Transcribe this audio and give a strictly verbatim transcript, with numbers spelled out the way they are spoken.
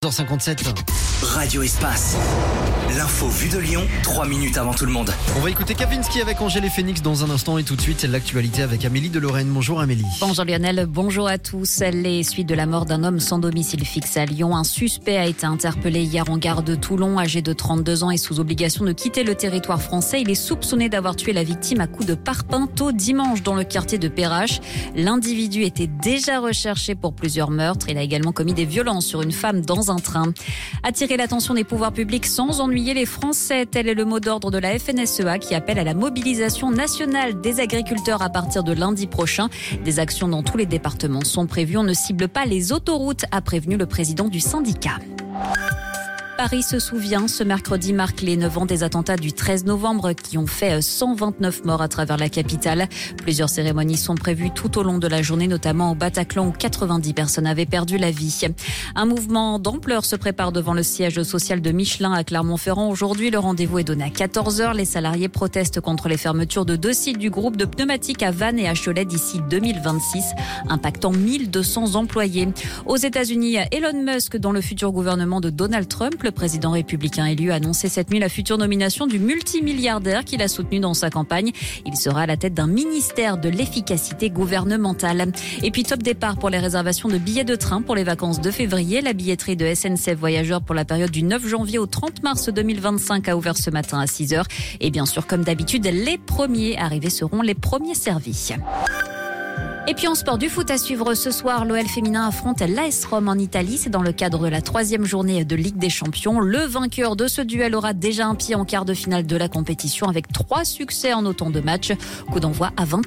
heures cinquante-sept. Radio Espace. L'info vue de Lyon, trois minutes avant tout le monde. On va écouter Kavinsky avec Angèle et Phoenix dans un instant et tout de suite l'actualité avec Amélie de Lorraine. Bonjour Amélie. Bonjour Lionel, bonjour à tous. Les suites de la mort d'un homme sans domicile fixe à Lyon. Un suspect a été interpellé hier en gare de Toulon, âgé de trente-deux ans et sous obligation de quitter le territoire français. Il est soupçonné d'avoir tué la victime à coups de parpaing tôt dimanche dans le quartier de Perrache. L'individu était déjà recherché pour plusieurs meurtres. Il a également commis des violences sur une femme dans un train. Attirer l'attention des pouvoirs publics sans ennuyer les Français, tel est le mot d'ordre de la F N S E A qui appelle à la mobilisation nationale des agriculteurs à partir de lundi prochain. Des actions dans tous les départements sont prévues. On ne cible pas les autoroutes, a prévenu le président du syndicat. Paris se souvient, ce mercredi marque les neuf ans des attentats du treize novembre qui ont fait cent vingt-neuf morts à travers la capitale. Plusieurs cérémonies sont prévues tout au long de la journée, notamment au Bataclan où quatre-vingt-dix personnes avaient perdu la vie. Un mouvement d'ampleur se prépare devant le siège social de Michelin à Clermont-Ferrand. Aujourd'hui, le rendez-vous est donné à quatorze heures. Les salariés protestent contre les fermetures de deux sites du groupe de pneumatiques à Vannes et à Cholet d'ici deux mille vingt-six, impactant mille deux cents employés. Aux États-Unis, Elon Musk, dans le futur gouvernement de Donald Trump, le président républicain élu a annoncé cette nuit la future nomination du multimilliardaire qu'il a soutenu dans sa campagne. Il sera à la tête d'un ministère de l'efficacité gouvernementale. Et puis top départ pour les réservations de billets de train pour les vacances de février. La billetterie de S N C F Voyageurs pour la période du neuf janvier au trente mars deux mille vingt-cinq a ouvert ce matin à six heures. Et bien sûr, comme d'habitude, les premiers arrivés seront les premiers servis. Et puis en sport, du foot à suivre ce soir, l'O L féminin affronte l'A S Rome en Italie. C'est dans le cadre de la troisième journée de Ligue des Champions. Le vainqueur de ce duel aura déjà un pied en quart de finale de la compétition avec trois succès en autant de matchs. Coup d'envoi à vingt heures.